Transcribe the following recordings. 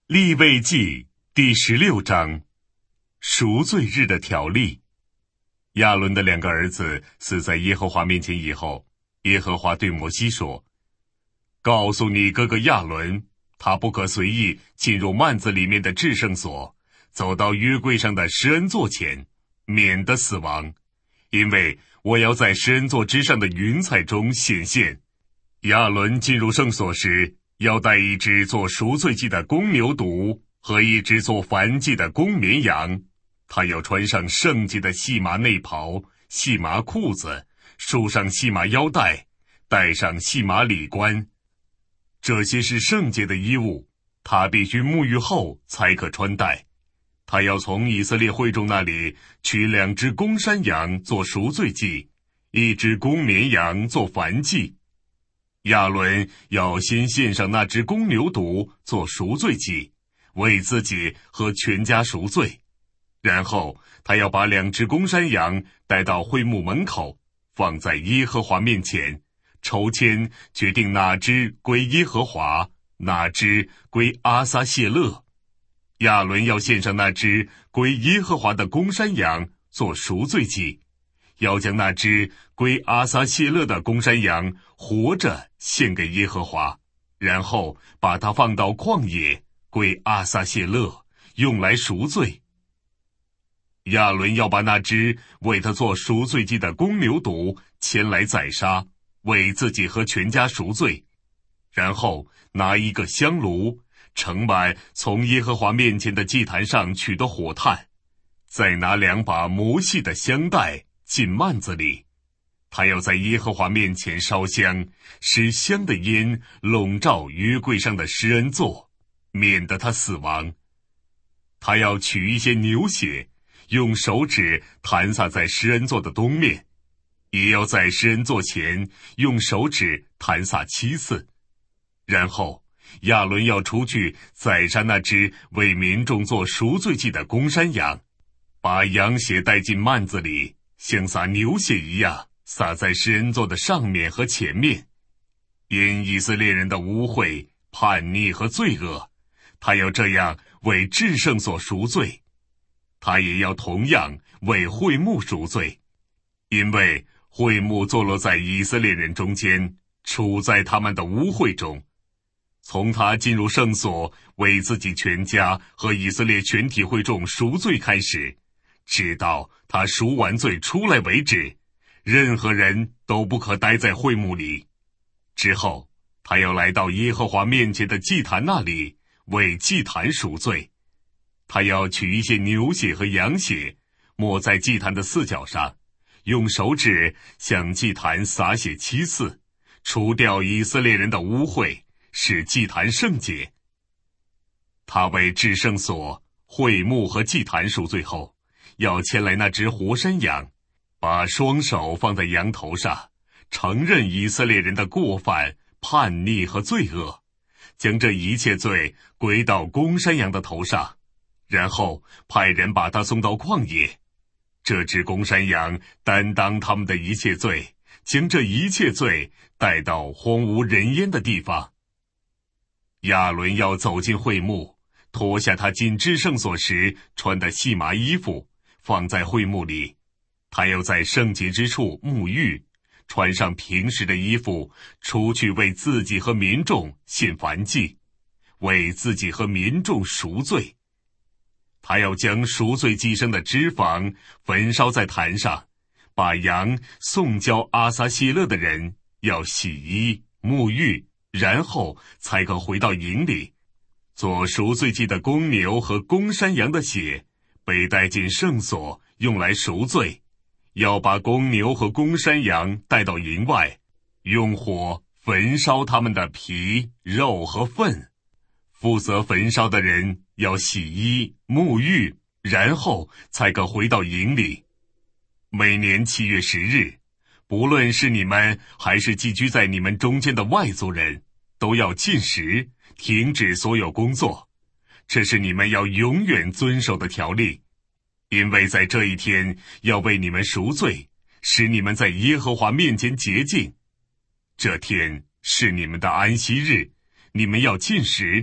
利未记第16章，赎罪日的条例。亚伦的2个儿子死在耶和华面前以后，耶和华对摩西说：告诉你哥哥亚伦，他不可随意进入幔子里面的至圣所，走到约柜上的施恩座前，免得死亡，因为我要在施恩座之上的云彩中显现。亚伦进入圣所时，要带一只做赎罪祭的公牛犊和一只做燔祭的公绵羊，他要穿上圣洁的细麻内袍、细麻裤子，束上细麻腰带，戴上细麻礼冠。这些是圣洁的衣物，他必须沐浴后才可穿戴。他要从以色列会众那里取2只公山羊做赎罪祭，1只公绵羊做燔祭。亚伦要先献上那只公牛犊做赎罪祭，为自己和全家赎罪。然后他要把2只公山羊带到会幕门口，放在耶和华面前，抽签决定哪只归耶和华，哪只归阿撒谢勒。亚伦要献上那只归耶和华的公山羊做赎罪祭，要将那只归阿撒谢勒的公山羊活着献给耶和华，然后把它放到旷野，归阿撒谢勒，用来赎罪。亚伦要把那只为他做赎罪祭的公牛犊牵来宰杀，为自己和全家赎罪，然后拿一个香炉，盛满从耶和华面前的祭坛上取的火炭，再拿2把磨细的香带进幔子里。他要在耶和华面前烧香，使香的烟笼罩约柜上的施恩座，免得他死亡。他要取一些牛血，用手指弹洒在施恩座的东面，也要在施恩座前用手指弹洒7次。然后亚伦要出去宰杀那只为民众做赎罪祭的公山羊，把羊血带进幔子里，像洒牛血一样洒在施恩座的上面和前面。因以色列人的污秽、叛逆和罪恶，他要这样为至圣所赎罪。他也要同样为会幕赎罪，因为会幕坐落在以色列人中间，处在他们的污秽中。从他进入圣所为自己全家和以色列全体会众赎罪开始，直到他赎完罪出来为止，任何人都不可待在会幕里。之后他要来到耶和华面前的祭坛那里，为祭坛赎罪。他要取一些牛血和羊血，抹在祭坛的4角上，用手指向祭坛洒血7次，除掉以色列人的污秽，使祭坛圣洁。他为至圣所、会幕和祭坛赎罪后，要牵来那只活山羊，把双手放在羊头上，承认以色列人的过犯、叛逆和罪恶，将这一切罪归到公山羊的头上，然后派人把他送到旷野。这只公山羊担当他们的一切罪，将这一切罪带到荒无人烟的地方。亚伦要走进会幕，脱下他进至圣所时穿的细麻衣服，放在会幕里。他要在圣洁之处沐浴，穿上平时的衣服，出去为自己和民众献燔祭，为自己和民众赎罪。他要将赎罪祭牲的脂肪焚烧在坛上，把羊送交阿撒谢勒的人要洗衣沐浴，然后才可回到营里。做赎罪祭的公牛和公山羊的血被带进圣所，用来赎罪。要把公牛和公山羊带到营外，用火焚烧他们的皮、肉和粪。负责焚烧的人要洗衣沐浴，然后才可回到营里。每年7月10日，不论是你们还是寄居在你们中间的外族人，都要禁食，停止所有工作。这是你们要永远遵守的条例，因为在这一天要为你们赎罪，使你们在耶和华面前洁净。这天是你们的安息日，你们要禁食，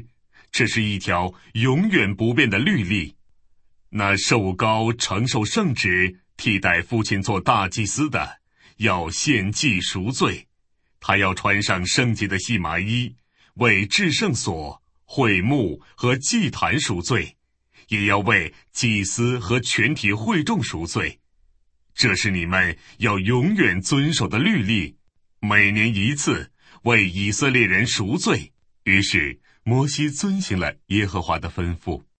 这是一条永远不变的律例。那受膏承受圣职，替代父亲做大祭司的，要献祭赎罪。他要穿上圣洁的细麻衣，为至圣所、会幕和祭坛赎罪，也要为祭司和全体会众赎罪。这是你们要永远遵守的律例，每年一次，为以色列人赎罪。于是摩西遵行了耶和华的吩咐。